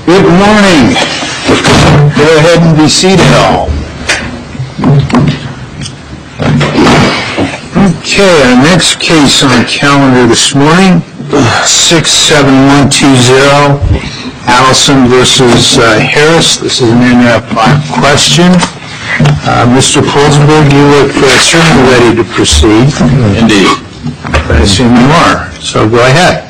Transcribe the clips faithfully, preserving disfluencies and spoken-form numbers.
Good morning. Go ahead and be seated all. Okay, our next case on calendar this morning, six seven one two zero, Allison versus uh, Harris. This is an N F five question. Uh, Mister Polzenberg, you look uh, certainly ready to proceed. Indeed. I assume you are, so go ahead.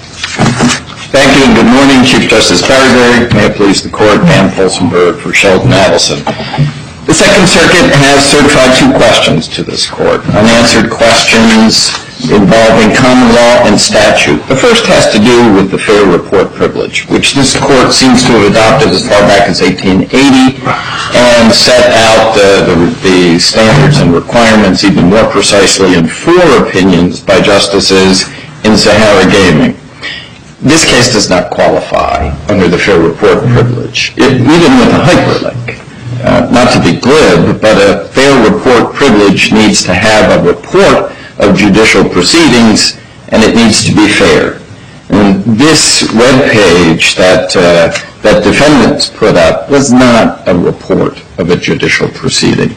Thank you and good morning, Chief Justice Barry. May it please the Court, Van Polzenberg for Sheldon Adelson. The Second Circuit has certified two questions to this Court, unanswered questions involving common law and statute. The first has to do with the fair report privilege, which this Court seems to have adopted as far back as eighteen eighty and set out the, the, the standards and requirements even more precisely in four opinions by justices in Sahara Gaming. This case does not qualify under the fair report privilege, it, even with a hyperlink. Uh, not to be glib, but a fair report privilege needs to have a report of judicial proceedings, and it needs to be fair. And this web page that uh, that defendants put up was not a report of a judicial proceeding.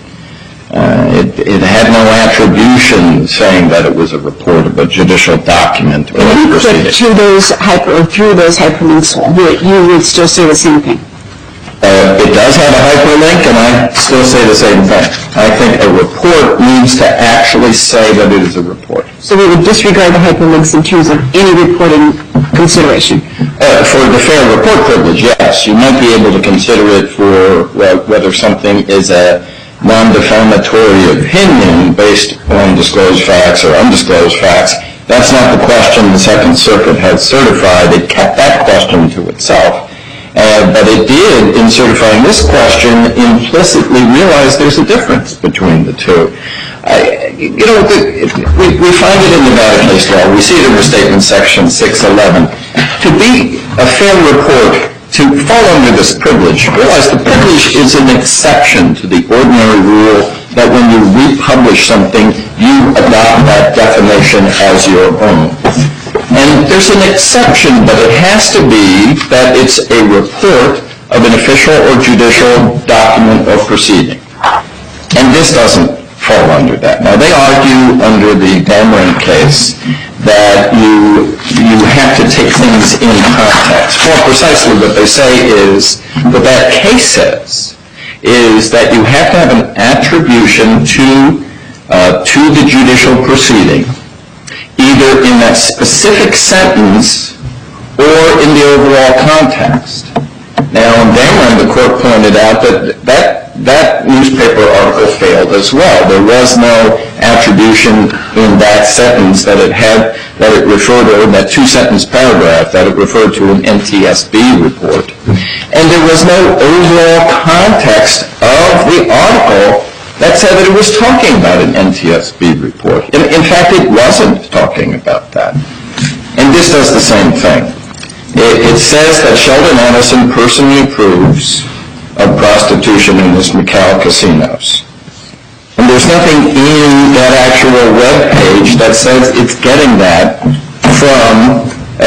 Uh, it, it had no attribution saying that it was a report of a judicial document or a proceeding. But through those hyper, or through those hyperlinks, you, you would still say the same thing. Uh, it does have a hyperlink, and I still say the same thing. I think a report needs to actually say that it is a report. So we would disregard the hyperlinks in terms of any reporting consideration? Uh, for the fair report privilege, yes. You might be able to consider it for well, whether something is a non-defamatory opinion based on disclosed facts or undisclosed facts. That's not the question the Second Circuit had certified. It kept that question to itself. Uh, but it did, in certifying this question, implicitly realize there's a difference between the two. I, you know, the, we, we find it in Nevada case law. We see it in Restatement Section six eleven. To be a fair report, to fall under this privilege, realize the privilege is an exception to the ordinary rule that when you republish something, you adopt that definition as your own. And there's an exception, but it has to be that it's a report of an official or judicial document or proceeding. And this doesn't fall under that. Now, they argue under the Dameron case that you you have to take things in context. More precisely, what they say is, what that case says, is that you have to have an attribution to, uh, to the judicial proceeding, either in that specific sentence or in the overall context. Now, in Dameron, the Court pointed out that that that newspaper article failed as well. There was no attribution in that sentence that it had, that it referred to, in that two-sentence paragraph, that it referred to an N T S B report. And there was no overall context of the article that said that it was talking about an N T S B report. In, in fact, it wasn't talking about that. And this does the same thing. It, it says that Sheldon Adelson personally approves of prostitution in his Macau casinos. And there's nothing in that actual web page that says it's getting that from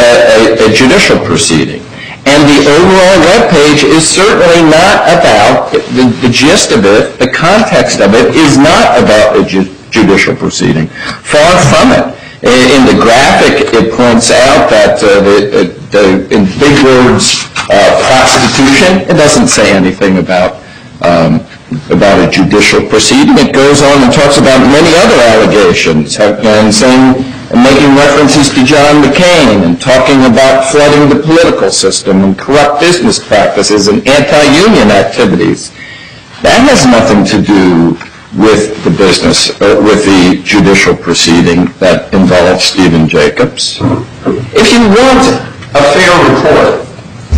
a, a, a judicial proceeding. And the overall web page is certainly not about, the, the gist of it, the context of it, is not about a ju- judicial proceeding. Far from it. In the graphic, it points out that uh, the, the, in big words, uh, prostitution, it doesn't say anything about um, about a judicial proceeding. It goes on and talks about many other allegations, and saying, and making references to John McCain, and talking about flooding the political system, and corrupt business practices, and anti-union activities. That has nothing to do with the business, uh, with the judicial proceeding that involves Stephen Jacobs. If you want a fair report,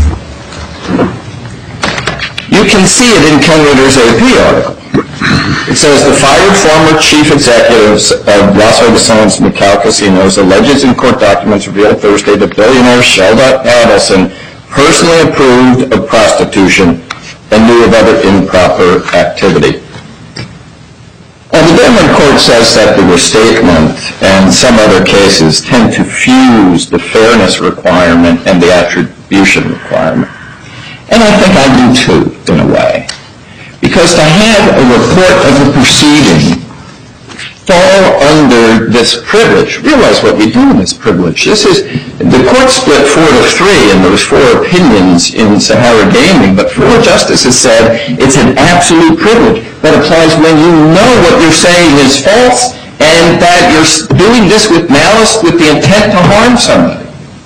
you can see it in Ken Ritter's A P article. It says the fired former chief executives of Las Vegas Sands Macau casinos alleges in court documents revealed Thursday that billionaire Sheldon Adelson personally approved of prostitution and knew of other improper activity. And the Dameron Court says that the restatement and some other cases tend to fuse the fairness requirement and the attribution requirement. And I think I do too, in a way. Because to have a report of the proceeding fall under this privilege, realize what we do in this privilege. This is, the court split four to three, and there was four opinions in Sahara Gaming, but four justices said it's an absolute privilege that applies when you know what you're saying is false and that you're doing this with malice with the intent to harm somebody.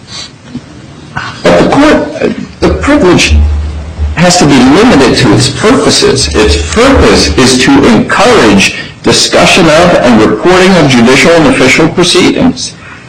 But the court, the privilege has to be limited to its purposes. Its purpose is to encourage discussion of and reporting of judicial and official proceedings.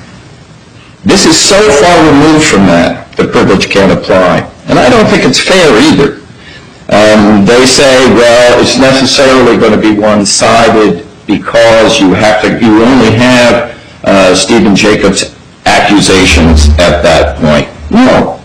This is so far removed from that, the privilege can't apply. And I don't think it's fair either. Um, they say, well, it's necessarily going to be one-sided because you have to, you only have uh, Stephen Jacobs' accusations at that point. No.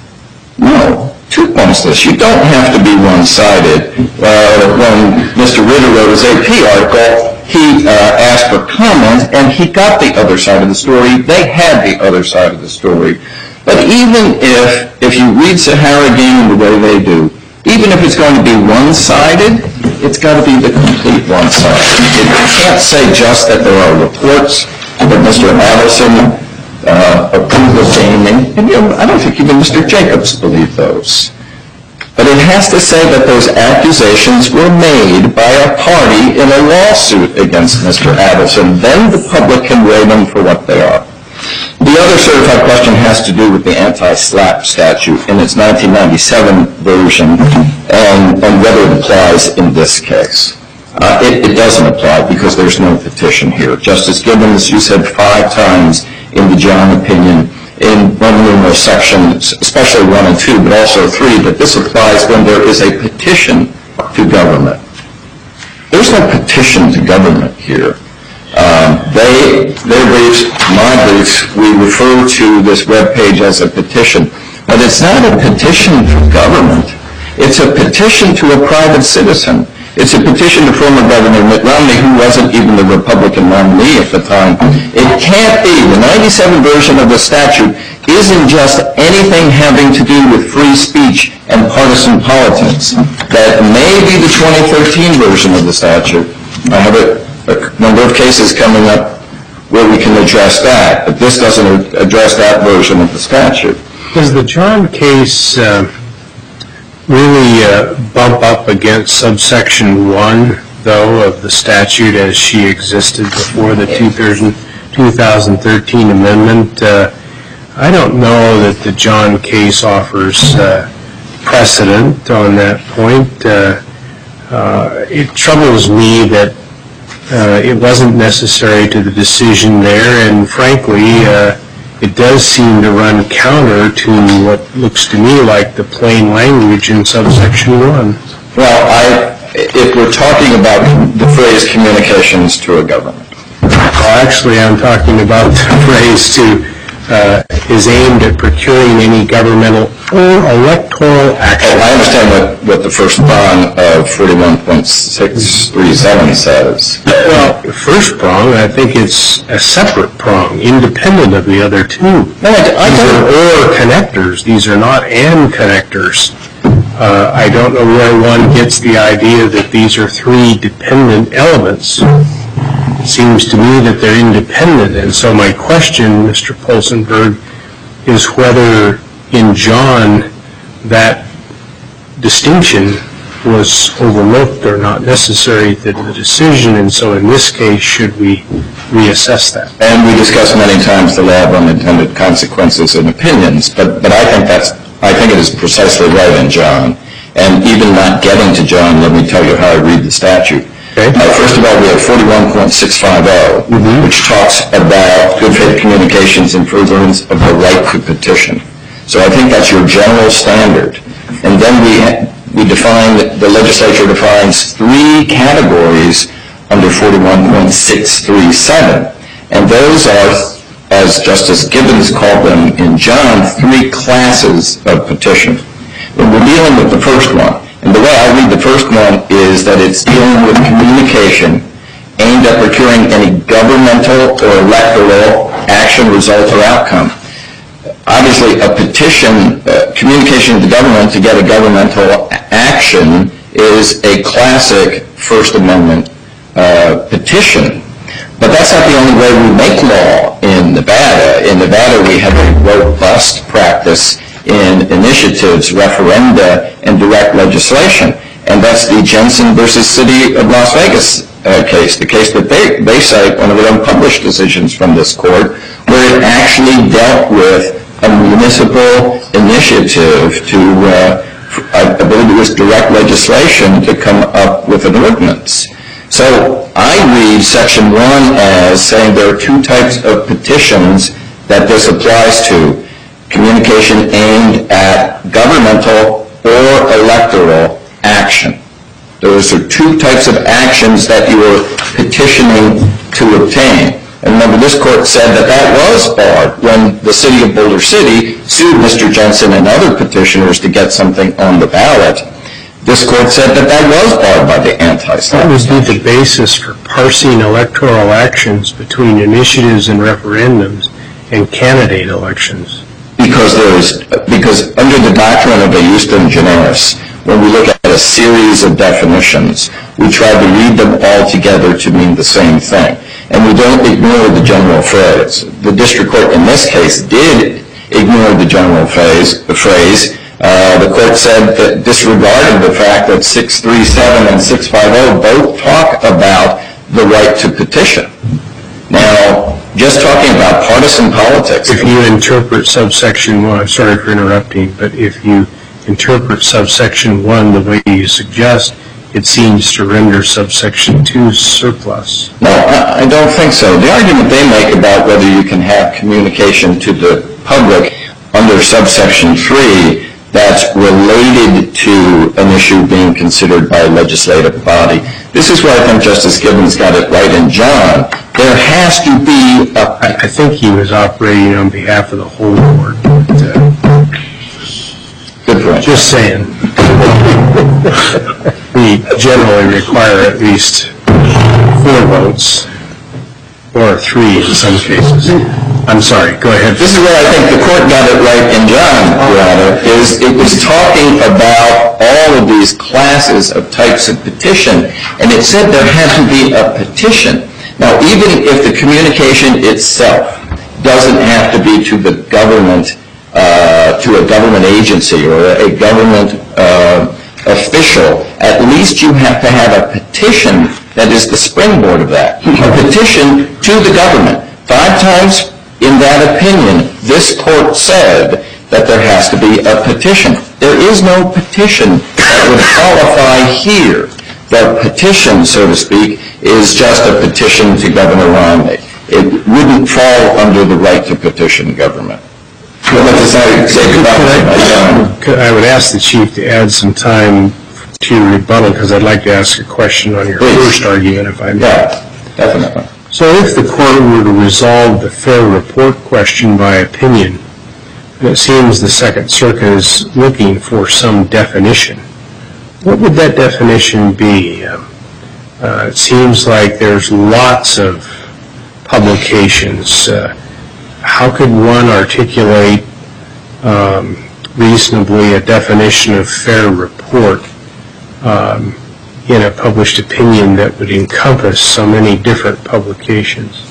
No. Two points to this. You don't have to be one-sided. Uh, when Mister Ritter wrote his A P article, he uh, asked for comment, and he got the other side of the story. They had the other side of the story. But even if, if you read Sahara Gaming the way they do, even if it's going to be one-sided, it's got to be the complete one-sided. It can't say just that there are reports that Mister Adelson Uh, approval gaming, and you know, I don't think even Mister Jacobs believed those. But it has to say that those accusations were made by a party in a lawsuit against Mister Adelson. Then the public can weigh them for what they are. The other certified question has to do with the anti-SLAPP statute in its nineteen ninety-seven version and, and whether it applies in this case. Uh, it, it doesn't apply because there's no petition here. Justice Gibbons, you said five times in the John opinion, in one numerous sections, especially one and two, but also three, but this applies when there is a petition to government. There's no petition to government here. Um, they, their briefs, my briefs, we refer to this webpage as a petition, but it's not a petition for government. It's a petition to a private citizen. It's a petition to former Governor Mitt Romney, who wasn't even the Republican nominee at the time. It can't be. The ninety-seven version of the statute isn't just anything having to do with free speech and partisan politics. That may be the twenty thirteen version of the statute. I have a, a number of cases coming up where we can address that, but this doesn't address that version of the statute. Does the John case uh, really uh, bump up against subsection one, though, of the statute as she existed before the two thousand thirteen amendment? Uh, I don't know that the John case offers uh, precedent on that point. Uh, uh, it troubles me that uh, it wasn't necessary to the decision there, and frankly, uh, it does seem to run counter to what looks to me like the plain language in subsection one. Well, I, if we're talking about the phrase communications to a government. Well, actually, I'm talking about the phrase to uh, is aimed at procuring any governmental or electoral action. Oh, I understand what, what the first prong of forty-one point six three seven says. Well, the first prong, I think it's a separate prong, independent of the other two. No, I, I These are don't. or connectors. These are not and connectors. Uh, I don't know where one gets the idea that these are three dependent elements. It seems to me that they're independent, and so my question, Mister Polsenberg, is whether in John that distinction was overlooked or not necessary to the decision, and so in this case, should we reassess that? And we discussed many times the law of unintended consequences and opinions, but, but I think that's, I think it is precisely right in John. And even not getting to John, let me tell you how I read the statute. Okay. Uh, first of all, we have forty-one point six five oh, mm-hmm. which talks about good faith communications in furtherance of the right to petition. So I think that's your general standard. And then we we define, the legislature defines three categories under forty-one point six three seven. And those are, as Justice Gibbons called them in John, three classes of petition. When we're dealing with the first one, and the way I read the first one is that it's dealing with communication aimed at procuring any governmental or electoral action, result, or outcome. obviously a petition, uh, communication to the government to get a governmental action is a classic First Amendment uh, petition. But that's not the only way we make law in Nevada. In Nevada, we have a robust practice in initiatives, referenda, and direct legislation. And that's the Jensen versus City of Las Vegas uh, case, the case that they, they cite, one of the unpublished decisions from this court, where it actually dealt with a municipal initiative to, uh, I believe it was direct legislation to come up with an ordinance. So I read Section one as saying there are two types of petitions that this applies to. Communication aimed at governmental or electoral action. Those are two types of actions that you are petitioning to obtain. And remember, this court said that that was barred when the city of Boulder City sued Mister Jensen and other petitioners to get something on the ballot. This court said that that was barred by the anti-statute. What would be the basis for parsing electoral actions between initiatives and referendums and candidate elections? Because there is, because under the doctrine of a justum generis, when we look at a series of definitions, we try to read them all together to mean the same thing. And we don't ignore the general phrase. The district court in this case did ignore the general phrase. The phrase. Uh, the court said that disregarded the fact that six thirty-seven and six fifty both talk about the right to petition. Now, just talking about partisan politics. If you interpret subsection one, I'm sorry for interrupting, but if you interpret subsection one the way you suggest, it seems to render subsection two surplus. No, I, I don't think so. The argument they make about whether you can have communication to the public under subsection three that's related to an issue being considered by a legislative body. This is where I think Justice Gibbons got it right in John. There has to be a... I, I think he was operating on behalf of the whole board. But, uh, Good point. Just saying. We generally require at least four votes, or three in some cases. I'm sorry, go ahead. This is where I think the court got it right in John, Your Honor, is it was talking about all of these classes of types of petition, and it said there had to be a petition. Now, even if the communication itself doesn't have to be to the government, uh, to a government agency or a government uh, official, at least you have to have a petition that is the springboard of that. A petition to the government. Five times in that opinion, this court said that there has to be a petition. There is no petition that would qualify here. The petition, so to speak, is just a petition to Governor Romney. It wouldn't fall under the right to petition government. Well, let's say, say goodbye. I would ask the Chief to add some time to your rebuttal, because I'd like to ask a question on your Please. first argument, if I may. Yeah, definitely. So if the court were to resolve the fair report question by opinion, and it seems the Second Circuit is looking for some definition, what would that definition be? Um, uh, it seems like there's lots of publications. Uh, how could one articulate um, reasonably a definition of fair report um, in a published opinion that would encompass so many different publications?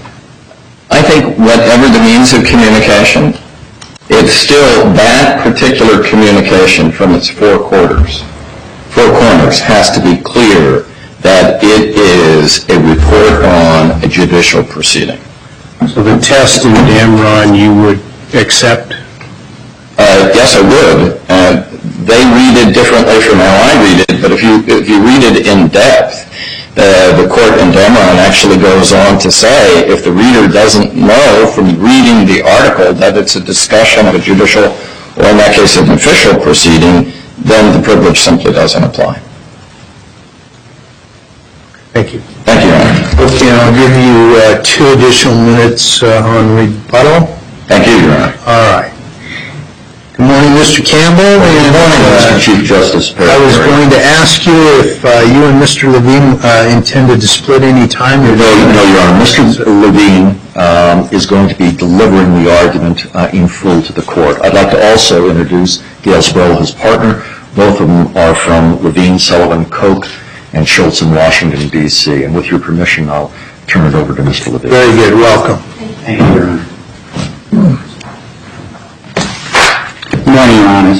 I think whatever the means of communication, it's still that particular communication from its four quarters. Four corners has to be clear that it is a report on a judicial proceeding. So the test in Damron you would accept? Uh, yes, I would. Uh, they read it differently from how I read it, but if you if you read it in depth, uh, the court in Damron actually goes on to say if the reader doesn't know from reading the article that it's a discussion of a judicial, or in that case an official proceeding, then the privilege simply doesn't apply. Thank you. Thank you, Your Honor. Okay, I'll give you uh, two additional minutes uh, on rebuttal. Thank you, Your Honor. All right. Good morning, Mister Campbell. Good morning, Mister Chief Justice Perry. I was going to ask you if uh, you and Mister Levine uh, intended to split any time. No, no, Your Honor. Mister Levine um, is going to be delivering the argument uh, in full to the court. I'd like to also introduce Gail Sproul, his partner. Both of them are from Levine, Sullivan, Koch, and Schultz in Washington, D C And with your permission, I'll turn it over to Mister Levine. Very good. Welcome. Thank you, Your Honor. Good morning, Your Honors.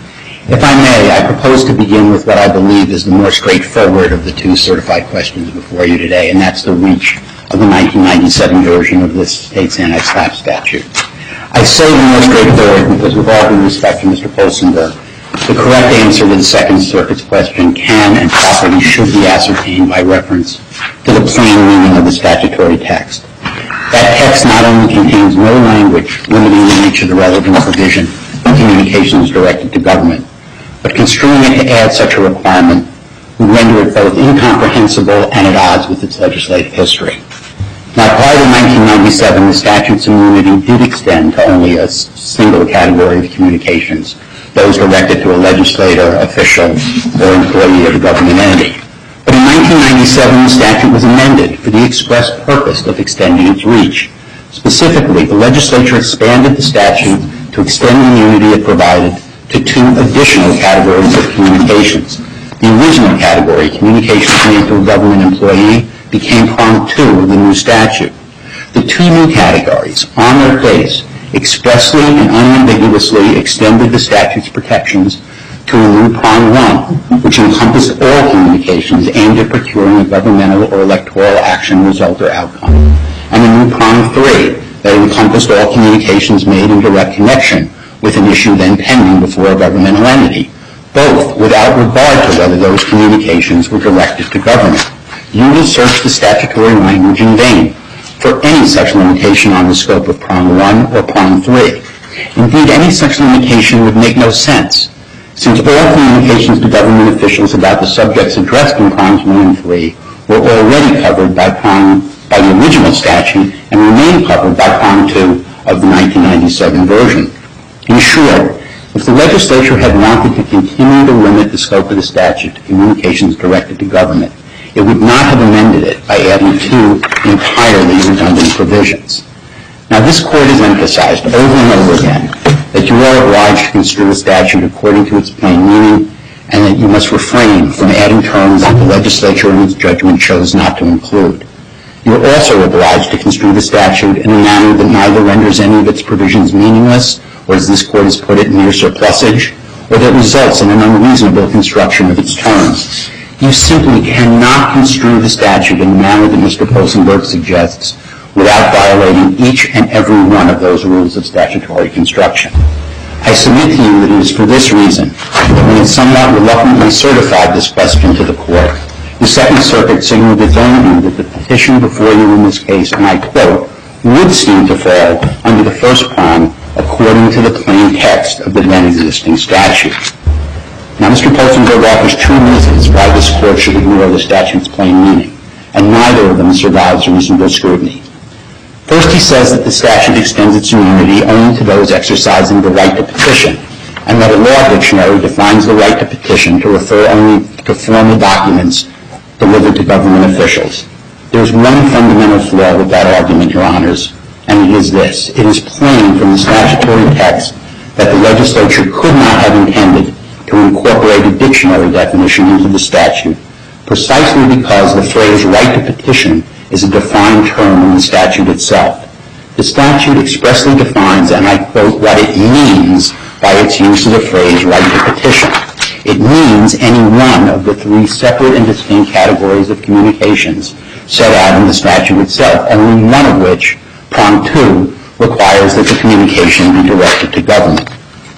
If I may, I propose to begin with what I believe is the more straightforward of the two certified questions before you today, and that's the reach of the nineteen ninety-seven version of this state's anti-SLAPP statute. I say the more straightforward because, with all due respect to Mister Polsenberg, the correct answer to the Second Circuit's question can and properly should be ascertained by reference to the plain meaning of the statutory text. That text not only contains no language limiting the reach of the relevant provision of communications directed to government, but construing it to add such a requirement would render it both incomprehensible and at odds with its legislative history. Now, prior to nineteen ninety-seven, the statute's immunity did extend to only a single category of communications, those directed to a legislator, official, or employee of a government entity. But in nineteen ninety-seven, the statute was amended for the express purpose of extending its reach. Specifically, the legislature expanded the statute to extend the immunity it provided to two additional categories of communications. The original category, communications made to a government employee, became prong two of the new statute. The two new categories, on their face, expressly and unambiguously extended the statute's protections to a new prong one, which encompassed all communications aimed at procuring a governmental or electoral action, result, or outcome, and a new prong three that encompassed all communications made in direct connection with an issue then pending before a governmental entity, both without regard to whether those communications were directed to government. You will search the statutory language in vain for any such limitation on the scope of prong one or prong three. Indeed, any such limitation would make no sense, since all communications to government officials about the subjects addressed in prongs one and three were already covered by prong by the original statute and remain covered by prong two of the nineteen ninety-seven version. In short, if the legislature had wanted to continue to limit the scope of the statute to communications directed to government, it would not have amended it by adding two entirely redundant provisions. Now, this Court has emphasized over and over again that you are obliged to construe a statute according to its plain meaning, and that you must refrain from adding terms that the legislature in its judgment chose not to include. You are also obliged to construe the statute in a manner that neither renders any of its provisions meaningless, or as this Court has put it, mere surplusage, or that results in an unreasonable construction of its terms. You simply cannot construe the statute in the manner that Mister Polsenberg suggests without violating each and every one of those rules of statutory construction. I submit to you that it is for this reason that when it somewhat reluctantly certified this question to the Court, the Second Circuit signaled its own view that the petition before you in this case, and I quote, would seem to fall under the first prong according to the plain text of the then existing statute. Now, Mister Polsenberg offers two reasons why this Court should ignore the statute's plain meaning, and neither of them survives reasonable scrutiny. First, he says that the statute extends its immunity only to those exercising the right to petition, and that a law dictionary defines the right to petition to refer only to formal documents delivered to government officials. There is one fundamental flaw with that argument, Your Honors, and it is this. It is plain from the statutory text that the legislature could not have intended to incorporate a dictionary definition into the statute, precisely because the phrase right to petition is a defined term in the statute itself. The statute expressly defines, and I quote, what it means by its use of the phrase right to petition. It means any one of the three separate and distinct categories of communications set out in the statute itself, only one of which, prong two, requires that the communication be directed to government.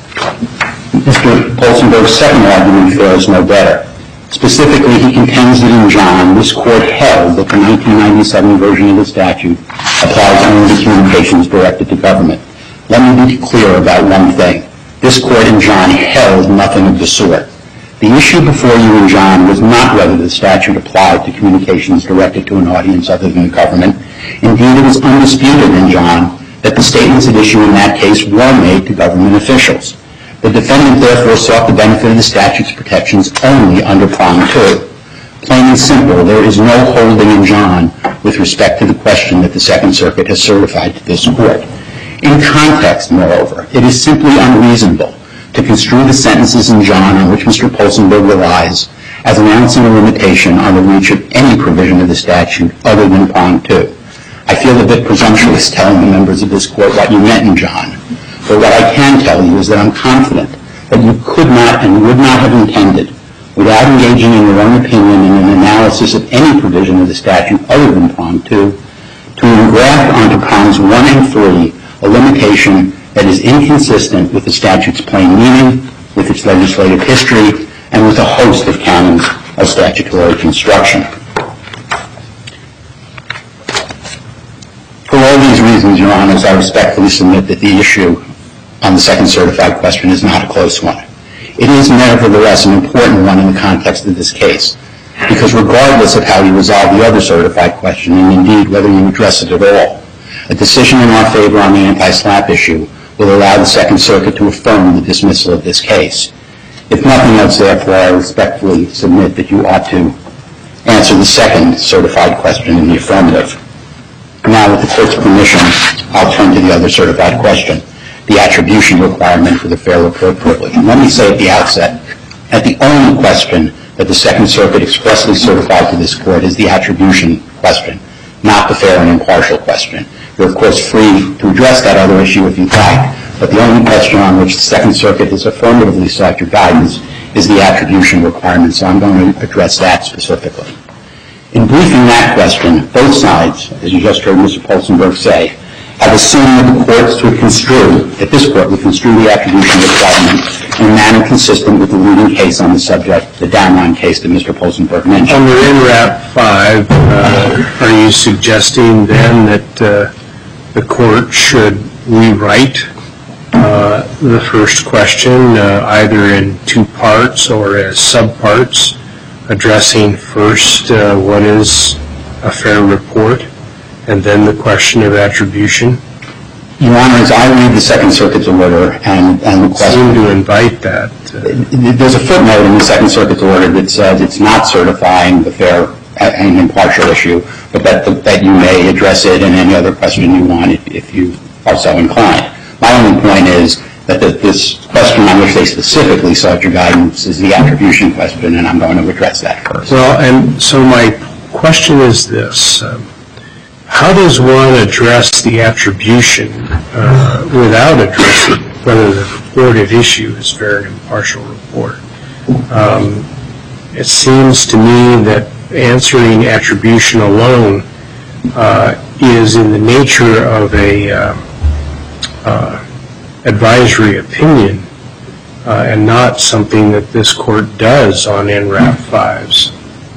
Mister Polsenberg's second argument fares no better. Specifically, he contends that in John, this Court held that the nineteen ninety-seven version of the statute applies only to communications directed to government. Let me be clear about one thing. This Court in John held nothing of the sort. The issue before you in John was not whether the statute applied to communications directed to an audience other than the government. Indeed, it was undisputed in John that the statements at issue in that case were made to government officials. The defendant therefore sought the benefit of the statute's protections only under prong two. Plain and simple, there is no holding in John with respect to the question that the Second Circuit has certified to this court. In context, moreover, it is simply unreasonable to construe the sentences in John on which Mister Poulsenberg relies as announcing a limitation on the reach of any provision of the statute other than prong two. I feel a bit presumptuous telling the members of this court what you meant in John, but what I can tell you is that I'm confident that you could not and would not have intended, without engaging in your own opinion in an analysis of any provision of the statute other than prong two, to engraft onto prongs one and three a limitation that is inconsistent with the statute's plain meaning, with its legislative history, and with a host of canons of statutory construction. For all these reasons, Your Honors, I respectfully submit that the issue on the second certified question is not a close one. It is nevertheless an important one in the context of this case, because regardless of how you resolve the other certified question, and indeed whether you address it at all, a decision in our favor on the anti-SLAPP issue will allow the Second Circuit to affirm the dismissal of this case. If nothing else, therefore, I respectfully submit that you ought to answer the second certified question in the affirmative. Now, with the Court's permission, I'll turn to the other certified question, the attribution requirement for the fair report privilege. And let me say at the outset that the only question that the Second Circuit expressly certified to this Court is the attribution question, not the fair and impartial question. You're, of course, free to address that other issue if you'd like, but the only question on which the Second Circuit has affirmatively sought your guidance is the attribution requirement, so I'm going to address that specifically. In briefing that question, both sides, as you just heard Mister Poulsenberg say, have assumed that the courts would construe, that this Court would construe the attribution requirement in a manner consistent with the leading case on the subject, the Damron case that Mister Poulsenberg mentioned. Under N R A P five, uh, are you suggesting then that uh, the Court should rewrite uh, the first question uh, either in two parts or as subparts, addressing first uh, what is a fair report, and then the question of attribution? Your Honor, as I read the Second Circuit's order and, and the question... seem to invite that. Uh, there's a footnote in the Second Circuit's order that says it's not certifying the fair and impartial issue, but that, that you may address it in any other question you want if, if you are so inclined. My only point is that the, this question on which they specifically sought your guidance is the attribution question, and I'm going to address that first. Well, and so my question is this. Um, how does one address the attribution uh, without addressing whether the reported issue is fair and impartial report? Um, it seems to me that answering attribution alone uh, is in the nature of a uh, uh, advisory opinion uh, and not something that this Court does on N R A P fives.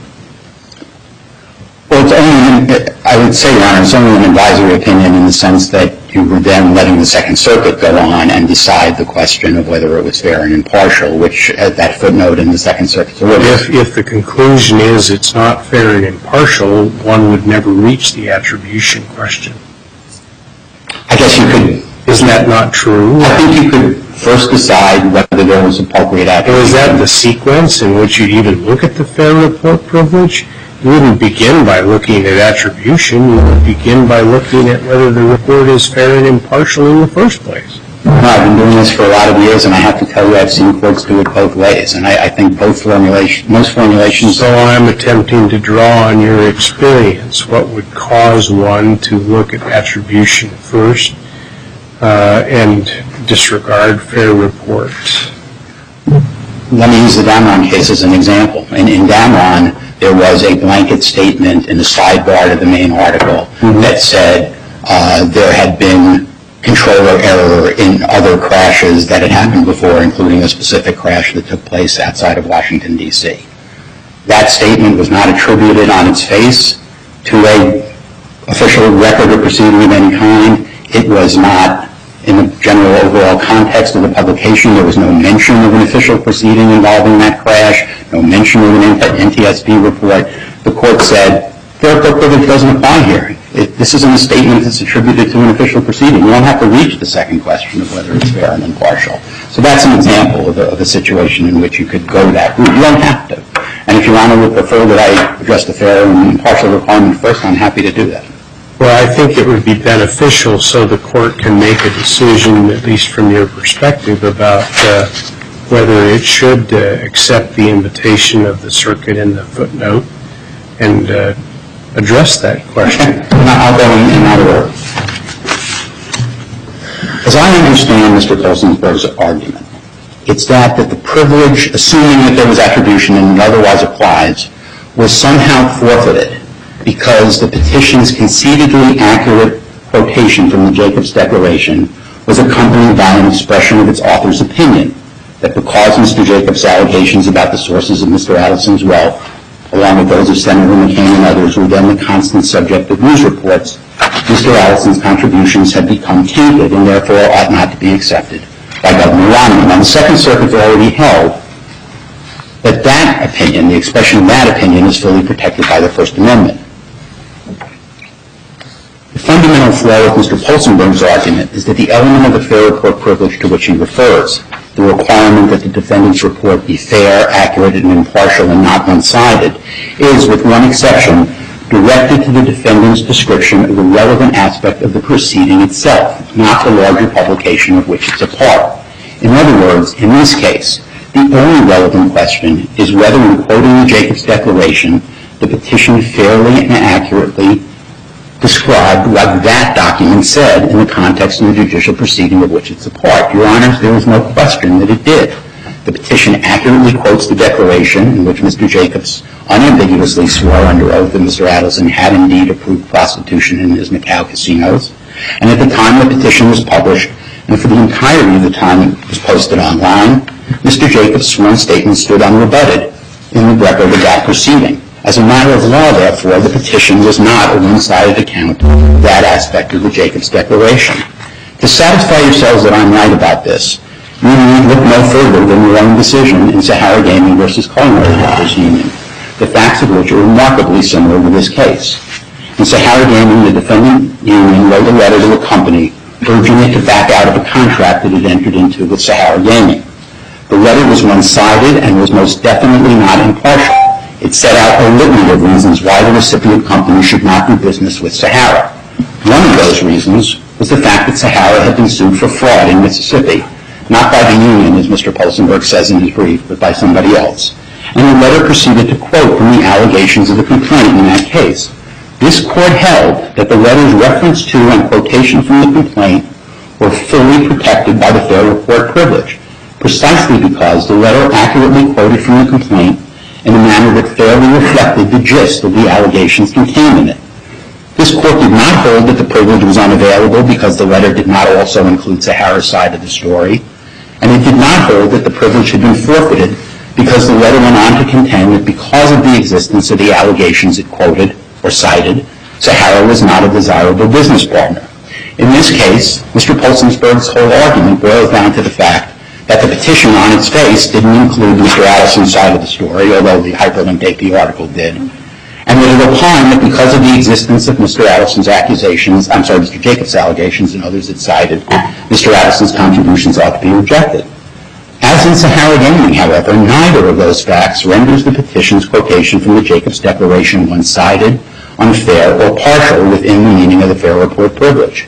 Well, it's only, I would say, Your Honor, it's only an advisory opinion in the sense that you were then letting the Second Circuit go on and decide the question of whether it was fair and impartial, which, at that footnote in the Second Circuit's order... If, if the conclusion is it's not fair and impartial, one would never reach the attribution question. I guess you could... Isn't that not true? I think you could first decide whether there was appropriate attribution. Is that the sequence in which you even look at the fair report privilege? You wouldn't begin by looking at attribution. You would begin by looking at whether the report is fair and impartial in the first place. No, I've been doing this for a lot of years, and I have to tell you I've seen courts do it both ways, and I, I think both formulation, most formulations... So I'm attempting to draw on your experience. What would cause one to look at attribution first uh, and disregard fair reports? Let me use the Damron case as an example. In, in Damron, there was a blanket statement in the sidebar to the main article mm-hmm. that said uh, there had been controller error in other crashes that had happened before, including a specific crash that took place outside of Washington, D C That statement was not attributed on its face to a official record or proceeding of any kind. It was not in the general overall context of the publication. There was no mention of an official proceeding involving that crash, no mention of an N T S B report. The court said, fair report privilege doesn't apply here. It, this isn't a statement that's attributed to an official proceeding. You don't have to reach the second question of whether it's fair and impartial. So that's an example of a, of a situation in which you could go that route. You don't have to. And if Your Honor would prefer that I address the fair and impartial requirement first, I'm happy to do that. Well, I think it would be beneficial so the court can make a decision, at least from your perspective, about uh, whether it should uh, accept the invitation of the circuit in the footnote and uh, address that question. I'll go in, in that order. As I understand Mister Colson's argument, it's that, that the privilege, assuming that there was attribution and it otherwise applies, was somehow forfeited because the petition's conceitedly accurate quotation from the Jacobs Declaration was accompanied by an expression of its author's opinion that because Mister Jacobs' allegations about the sources of Mister Adelson's wealth, along with those of Senator McCain and others, were then the constant subject of news reports, Mister Adelson's contributions had become tainted and therefore ought not to be accepted by Governor Romney. Now, the Second Circuit already held that that opinion, the expression of that opinion, is fully protected by the First Amendment. The fundamental flaw of Mister Polsenberg's argument is that the element of the fair report privilege to which he refers, the requirement that the defendant's report be fair, accurate, and impartial and not one-sided, is, with one exception, directed to the defendant's description of the relevant aspect of the proceeding itself, not the larger publication of which it's a part. In other words, in this case, the only relevant question is whether, in quoting the Jacobs Declaration, the petition fairly and accurately described what that document said in the context of the judicial proceeding of which it's a part. Your Honors, there is no question that it did. The petition accurately quotes the declaration in which Mister Jacobs unambiguously swore under oath that Mister Adelson had indeed approved prostitution in his Macau casinos. And at the time the petition was published, and for the entirety of the time it was posted online, Mister Jacobs' sworn statement stood unrebutted in the record of that proceeding. As a matter of law, therefore, the petition was not a one-sided account of that aspect of the Jacobs Declaration. To satisfy yourselves that I'm right about this, you need look no further than your own decision in Sahara Gaming versus Culinary Workers Union, the facts of which are remarkably similar to this case. In Sahara Gaming, the defendant union wrote a letter to a company urging it to back out of a contract that it entered into with Sahara Gaming. The letter was one-sided and was most definitely not impartial. It set out a litany of reasons why the recipient company should not do business with Sahara. One of those reasons was the fact that Sahara had been sued for fraud in Mississippi, not by the union, as Mister Polsenberg says in his brief, but by somebody else. And the letter proceeded to quote from the allegations of the complaint in that case. This court held that the letter's reference to and quotation from the complaint were fully protected by the fair report privilege, precisely because the letter accurately quoted from the complaint in a manner that fairly reflected the gist of the allegations contained in it. This court did not hold that the privilege was unavailable because the letter did not also include Sahara's side of the story, and it did not hold that the privilege had been forfeited because the letter went on to contend that because of the existence of the allegations it quoted or cited, Sahara was not a desirable business partner. In this case, Mister Polsenberg's whole argument boils down to the fact that the petition on its face didn't include Mister Adelson's side of the story, although the hyperlinked A P article did, and that it opined that because of the existence of Mister Adelson's accusations, I'm sorry, Mister Jacobs' allegations and others it cited, Mister Adelson's contributions ought to be rejected. As in Sahara Gaming, however, neither of those facts renders the petition's quotation from the Jacobs Declaration one-sided, unfair, or partial within the meaning of the fair report privilege.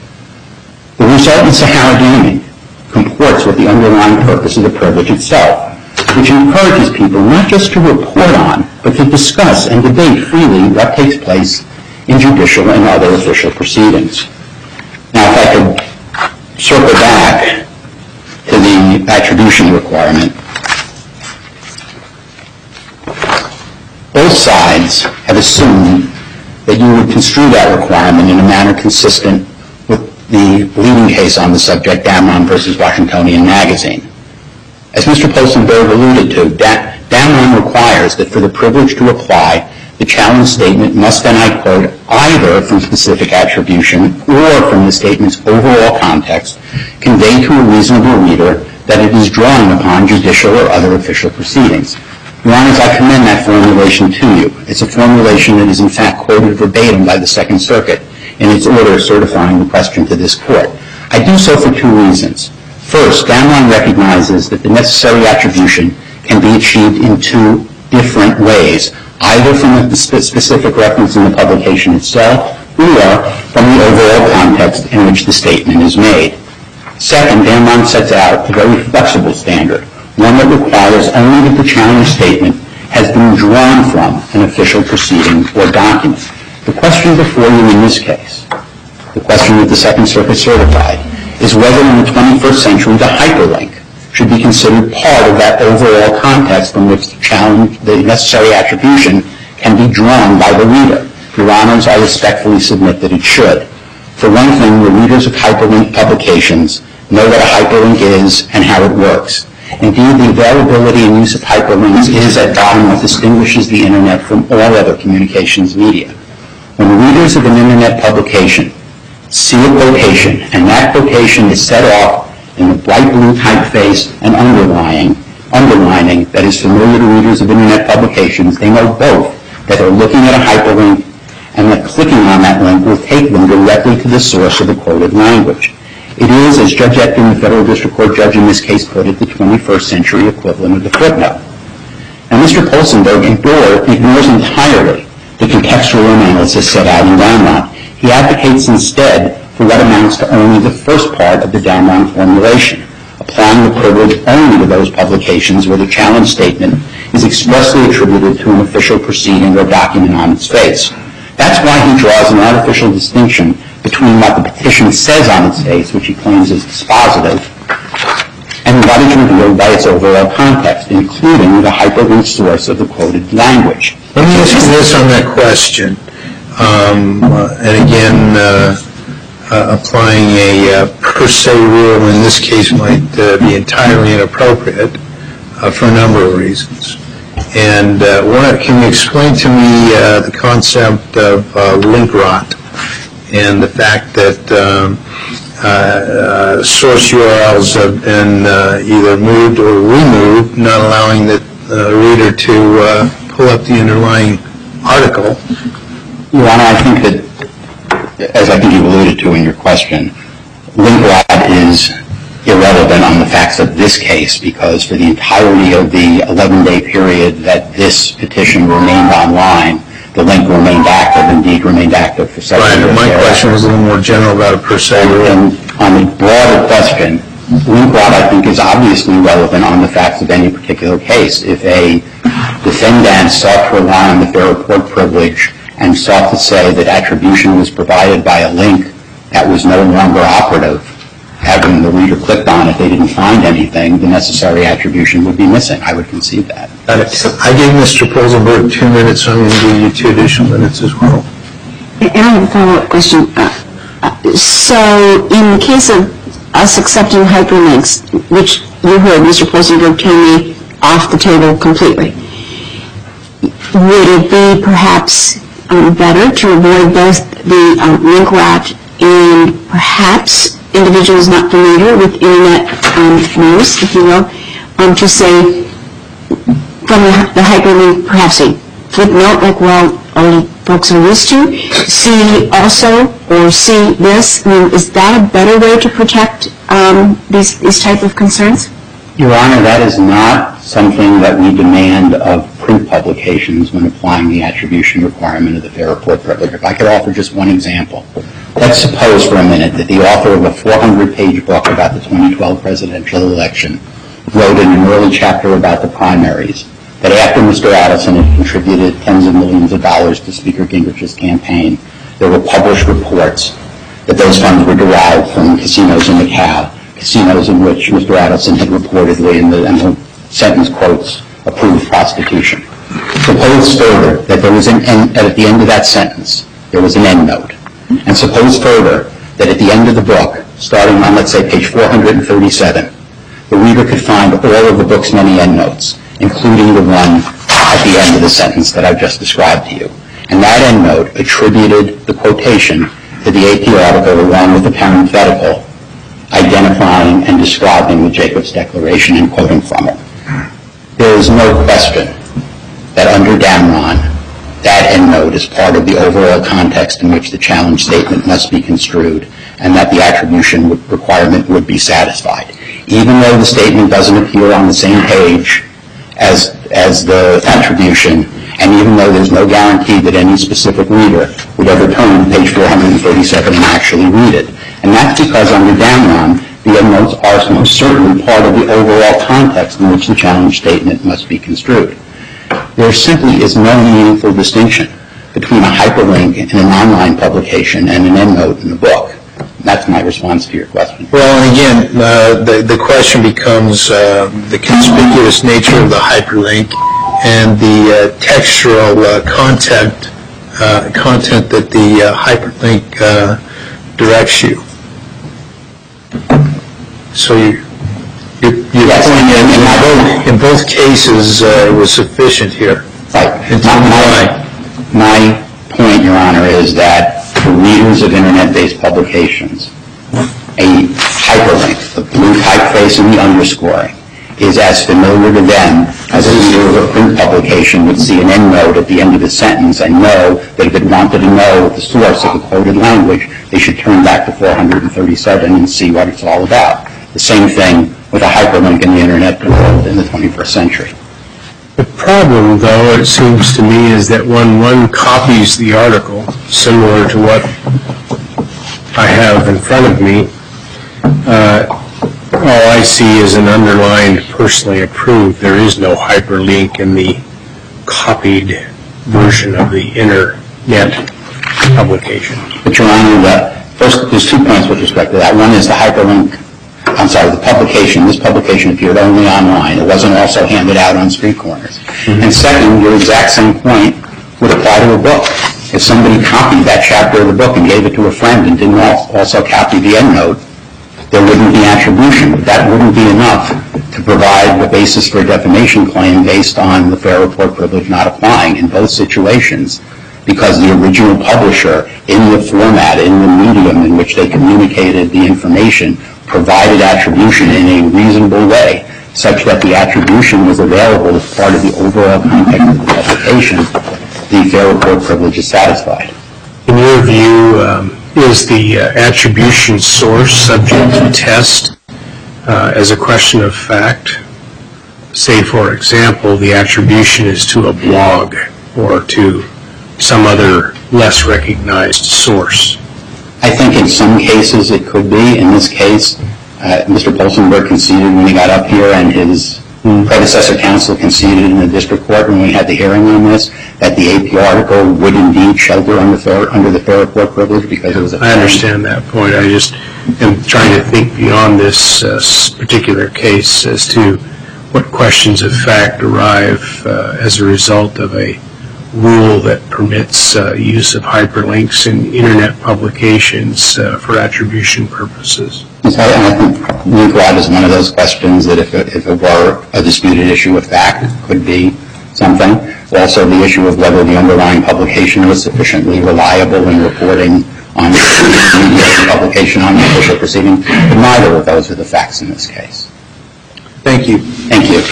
The result in Sahara Gaming comports with the underlying purpose of the privilege itself, which encourages people not just to report on, but to discuss and debate freely what takes place in judicial and other official proceedings. Now, if I could circle back to the attribution requirement, both sides have assumed that you would construe that requirement in a manner consistent with the leading case on the subject, Damron versus Washingtonian Magazine. As Mister Polsenberg alluded to, Damron requires that for the privilege to apply, the challenge statement must, and I quote, either from specific attribution or from the statement's overall context, convey to a reasonable reader that it is drawing upon judicial or other official proceedings. Your Honors, I commend that formulation to you. It's a formulation that is in fact quoted verbatim by the Second Circuit in its order certifying the question to this court. I do so for two reasons. First, Damron recognizes that the necessary attribution can be achieved in two different ways, either from a specific reference in the publication itself or from the overall context in which the statement is made. Second, Damron sets out a very flexible standard, one that requires only that the challenge statement has been drawn from an official proceeding or document. The question before you in this case, the question that the Second Circuit certified, is whether in the twenty-first century the hyperlink should be considered part of that overall context from which the challenge, the necessary attribution can be drawn by the reader. Your Honors, I respectfully submit that it should. For one thing, the readers of hyperlink publications know what a hyperlink is and how it works. Indeed, the availability and use of hyperlinks is at bottom what distinguishes the Internet from all other communications media. When readers of an Internet publication see a quotation, and that quotation is set off in the bright blue typeface and underlining, underlining that is familiar to readers of Internet publications, they know both that they're looking at a hyperlink and that clicking on that link will take them directly to the source of the quoted language. It is, as Judge Etkin, the Federal District Court judge in this case put it, the twenty-first century equivalent of the footnote. And Mister Polsenberg ignores entirely the contextual analysis set out in Damron. He advocates instead for what amounts to only the first part of the Damron formulation, applying the privilege only to those publications where the challenge statement is expressly attributed to an official proceeding or document on its face. That's why he draws an artificial distinction between what the petition says on its face, which he claims is dispositive, and what is revealed by its overall context, including the hyperlink source of the quoted language. Let me ask you this on that question. Um, uh, and again, uh, uh, applying a uh, per se rule in this case might uh, be entirely inappropriate uh, for a number of reasons. And uh, what, can you explain to me uh, the concept of uh, link rot and the fact that um, uh, uh, source U R Ls have been uh, either moved or removed, not allowing the uh, reader to uh, pull up the underlying article? Your Honor, I think that, as I think you alluded to in your question, link rot is irrelevant on the facts of this case because for the entirety of the eleven-day period that this petition remained online, the link remained active, indeed remained active for several years. Right, my question was a little more general about a per se rule. And on the broader question, link rot, I think, is obviously relevant on the facts of any particular case. If a defendant sought to rely on the fair report privilege and sought to say that attribution was provided by a link that was no longer operative, having the reader clicked on it, they didn't find anything, the necessary attribution would be missing. I would concede that. I gave Mister Polsenberg two minutes. I'm going to give you two additional minutes as well. And I have a follow-up question. Uh, uh, so, in the case of us accepting hyperlinks, which you heard Mister Polsenberg tell me off the table completely, would it be perhaps um, better to avoid both the um, link rot and perhaps individuals not familiar with Internet um, news, if you will, um, to say from the, the hyperlink, perhaps a footnote like, well, all folks are used to, see also or see this. I mean, is that a better way to protect um, these, these type of concerns? Your Honor, that is not something that we demand of print publications when applying the attribution requirement of the fair report privilege. If I could offer just one example. Let's suppose for a minute that the author of a four hundred page book about the twenty twelve presidential election wrote in an early chapter about the primaries that after Mister Adelson had contributed tens of millions of dollars to Speaker Gingrich's campaign, there were published reports that those funds were derived from casinos in Macau, casinos in which Mister Adelson had reportedly, in the, and the sentence quotes, approved prostitution. Suppose further that there was an end, at the end of that sentence, there was an end note. And suppose further that at the end of the book, starting on, let's say, page four hundred thirty-seven, the reader could find all of the book's many endnotes, including the one at the end of the sentence that I've just described to you. And that endnote attributed the quotation to the A P article along with the parenthetical, identifying and describing the Jacobs Declaration and quoting from it. There is no question that under Damron, that endnote is part of the overall context in which the challenge statement must be construed, and that the attribution requirement would be satisfied. Even though the statement doesn't appear on the same page as, as the attribution, and even though there's no guarantee that any specific reader would ever turn to page four hundred thirty-seven and actually read it. And that's because under Damron, the endnotes are most certainly part of the overall context in which the challenge statement must be construed. There simply is no meaningful distinction between a hyperlink in an online publication and an endnote in a book. That's my response to your question. Well, and again, uh, the, the question becomes uh, the conspicuous nature of the hyperlink and the uh, textual uh, content uh, content that the uh, hyperlink uh, directs you. So you, your, your Yes, point and- in, and in, I- both, in both cases uh, was sufficient here. Right. And My, why? my point, Your Honor, is that for readers of Internet-based publications, a hyperlink, the blue typeface and the underscoring, is as familiar to them as a reader of a print publication would see an endnote at the end of the sentence and know that if it wanted to know the source of the quoted language, they should turn back to four hundred thirty-seven and see what it's all about. The same thing with a hyperlink in the Internet world in the twenty-first century. The problem, though, it seems to me, is that when one copies the article, similar to what I have in front of me, uh, all I see is an underlined personally approved. There is no hyperlink in the copied version of the Internet publication. But, Your Honor, the, first, there's two points with respect to that. One is the hyperlink, I'm sorry, the publication. This publication appeared only online. It wasn't also handed out on street corners. Mm-hmm. And second, your exact same point would apply to a book. If somebody copied that chapter of the book and gave it to a friend and didn't also copy the endnote, there wouldn't be attribution. But that wouldn't be enough to provide the basis for a defamation claim based on the fair report privilege not applying in both situations, because the original publisher, in the format, in the medium in which they communicated the information, provided attribution in a reasonable way, such that the attribution was available as part of the overall context of the publication. The fair report privilege is satisfied. In your view, um, is the uh, attribution source subject to test uh, as a question of fact? Say, for example, the attribution is to a blog or to some other less recognized source. I think in some cases it could be. In this case, uh, Mister Polsenberg conceded when he got up here, and his predecessor counsel conceded in the district court when we had the hearing on this, that the A P article would indeed shelter under, fair, under the fair report privilege because it was a... I understand that point. I just am trying to think beyond this uh, particular case as to what questions of fact arrive uh, as a result of a rule that permits uh, use of hyperlinks in Internet publications uh, for attribution purposes. And I think Linkwad is one of those questions that if it, if it were a disputed issue of fact, it could be something. Also, the issue of whether the underlying publication was sufficiently reliable in reporting on the publication on the official proceeding. But neither of those are the facts in this case. Thank you. Thank you.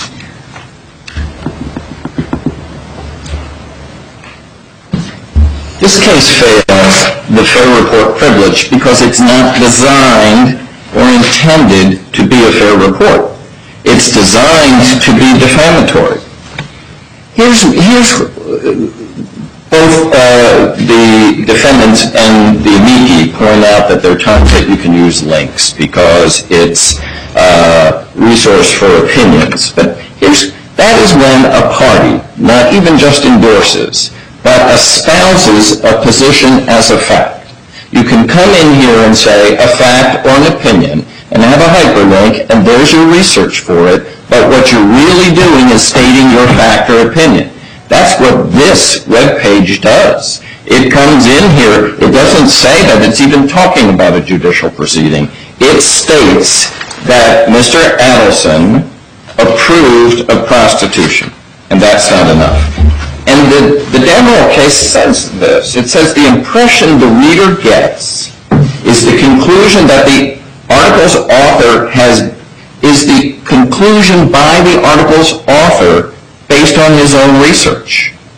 This case fails the fair report privilege because it's not designed or intended to be a fair report. It's designed to be defamatory. Here's, here's both uh, the defendants and the amici point out that there are times that you can use links because it's a resource for opinions. But here's, that is when a party not even just endorses, but espouses a position as a fact. You can come in here and say a fact or an opinion and have a hyperlink, and there's your research for it, but what you're really doing is stating your fact or opinion. That's what this web page does. It comes in here, it doesn't say that it's even talking about a judicial proceeding. It states that Mister Adelson approved of prostitution, and that's not enough. And the, the Damron case says this. It says the impression the reader gets is the conclusion that the article's author has, is the conclusion by the article's author based on his own research.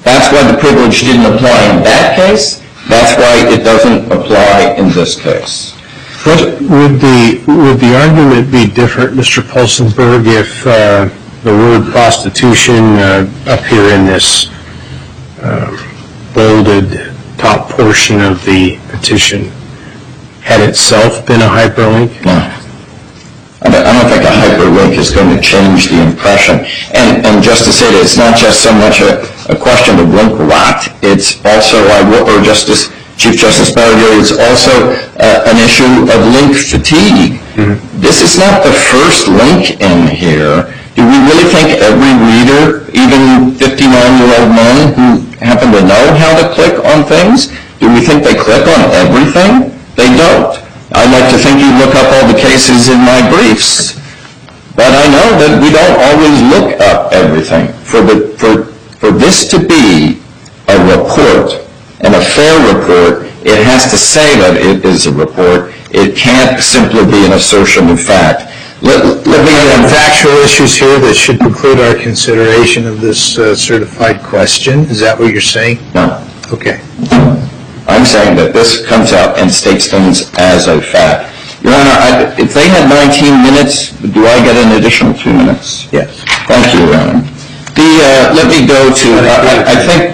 That's why the privilege didn't apply in that case. That's why it doesn't apply in this case. What would the would the argument be different, Mister Polsenberg, if uh, the word prostitution uh, up here in this uh, bolded top portion of the petition had itself been a hyperlink? No. I don't think a hyperlink is going to change the impression. And, and just to say that it's not just so much a, a question of link rot, it's also, or Justice, Chief Justice Barrier, it's also uh, an issue of link fatigue. Mm-hmm. This is not the first link in here. Do we really think every reader, even fifty-nine-year-old men who happen to know how to click on things, do we think they click on everything? They don't. I'd like to think you look up all the cases in my briefs, but I know that we don't always look up everything. For, the, for, for this to be a report, and a fair report, it has to say that it is a report. It can't simply be an assertion of fact. Let, let me Are there factual issues here that should preclude our consideration of this uh, certified question? Is that what you're saying? No. Okay. I'm saying that this comes out and states things as a fact. Your Honor, I, if they had nineteen minutes, do I get an additional two minutes? Yes. Thank you, Your Honor. The, uh, let me go to, uh, I, I think,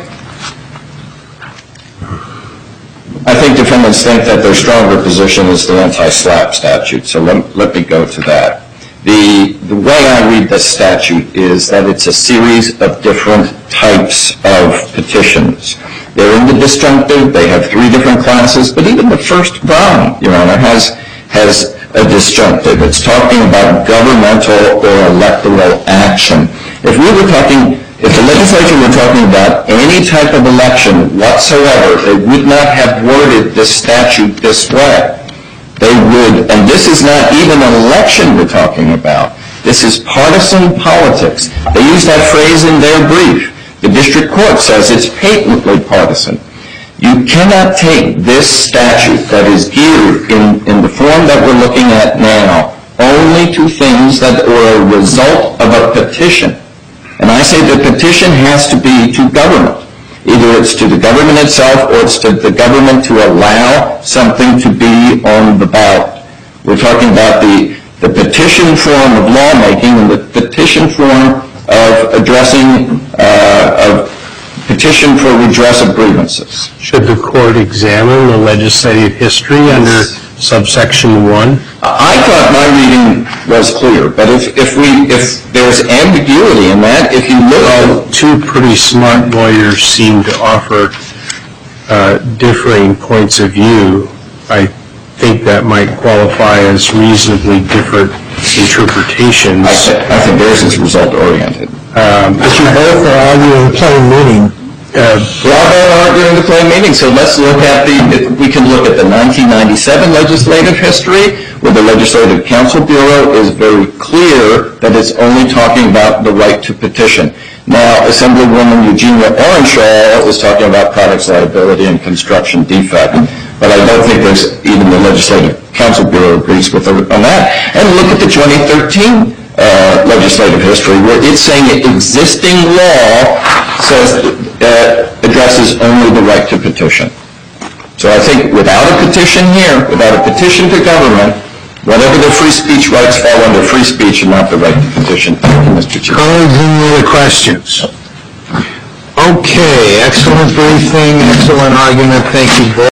I think defendants think that their stronger position is the anti-SLAPP statute, so let, let me go to that. The, the way I read this statute is that it's a series of different types of petitions. They're in the disjunctive, they have three different classes, but even the first round, Your Honor, has, has a disjunctive. It's talking about governmental or electoral action. If we were talking, if the legislature were talking about any type of election whatsoever, they would not have worded this statute this way. They would, and this is not even an election we're talking about. This is partisan politics. They use that phrase in their brief. The district court says it's patently partisan. You cannot take this statute that is geared in, in the form that we're looking at now only to things that are a result of a petition. And I say the petition has to be to government. Either it's to the government itself or it's to the government to allow something to be on the ballot. We're talking about the, the petition form of lawmaking and the petition form of addressing, uh, of petition for redress of grievances. Should the court examine the legislative history under subsection one? I thought my reading was clear, but if, if we, if there's ambiguity in that, if you look Well, two pretty smart lawyers seem to offer uh, differing points of view. I think that might qualify as reasonably different interpretations. I, th- I think theirs is result-oriented. Um, But you both are arguing plain meaning. Uh, we're all arguing the plain meaning, so let's look at the, we can look at the nineteen ninety-seven legislative history, where the Legislative Counsel Bureau is very clear that it's only talking about the right to petition. Now, Assemblywoman Eugenia Orenshaw is talking about products liability and construction defect, but I don't think there's, even the Legislative Counsel Bureau agrees with her on that. And look at the twenty thirteen Uh, legislative history, where it's saying existing law says uh, addresses only the right to petition. So I think without a petition here, without a petition to government, whatever the free speech rights fall under free speech and not the right to petition. Thank you, Mister Chief. Colleagues, any other questions? Okay, excellent briefing, excellent argument. Thank you both.